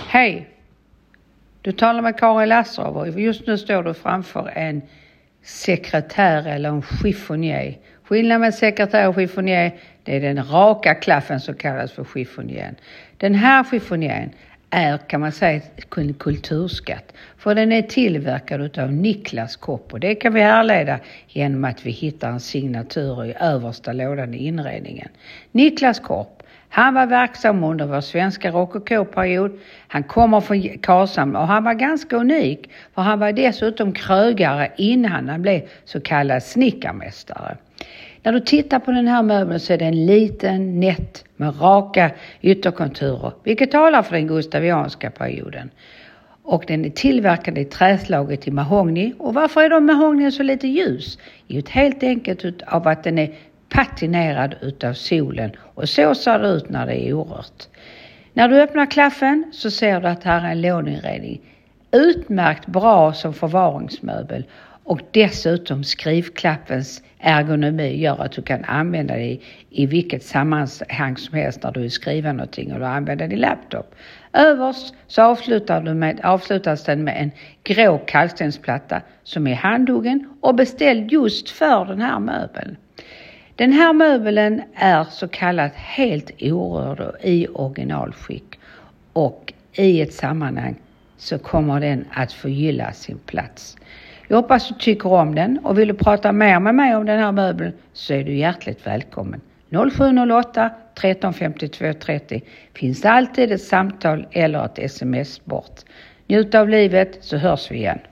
Hej, du talar med Karin Lasserov och just nu står du framför en sekretär eller en chiffonier. Skillnaden med sekretär och chiffonier, det är den raka klaffen som kallas för chiffonier. Den här chiffonieren är, kan man säga, en kulturskatt. För den är tillverkad av Niklas Kopp och det kan vi härleda genom att vi hittar en signatur i översta lådan i inredningen. Niklas Kopp, han var verksam under vår svenska rokokoperiod. Han kommer från Karlshamn och han var ganska unik. För han var dessutom krögare innan han blev så kallad snickarmästare. När du tittar på den här möbeln så är det en liten nätt med raka ytterkonturer. Vilket talar för den gustavianska perioden. Och den är tillverkad i träslaget i mahogny. Och varför är de mahogny så lite ljus? Jo, helt enkelt av att den är patinerad utav solen och så ser det ut när det är orört. När du öppnar klaffen så ser du att här är en lådinredning. Utmärkt bra som förvaringsmöbel och dessutom skrivklappens ergonomi gör att du kan använda det i vilket sammanhang som helst när du vill skriva någonting och du använder din laptop. Överst så avslutas den med en grå kalkstensplatta som är handhuggen och beställd just för den här möbeln. Den här möbeln är så kallat helt orörd och i originalskick och i ett sammanhang så kommer den att förgylla sin plats. Jag hoppas du tycker om den och vill du prata mer med mig om den här möbeln så är du hjärtligt välkommen. 0708 13 52 30 finns alltid ett samtal eller ett sms bort. Njut av livet så hörs vi igen.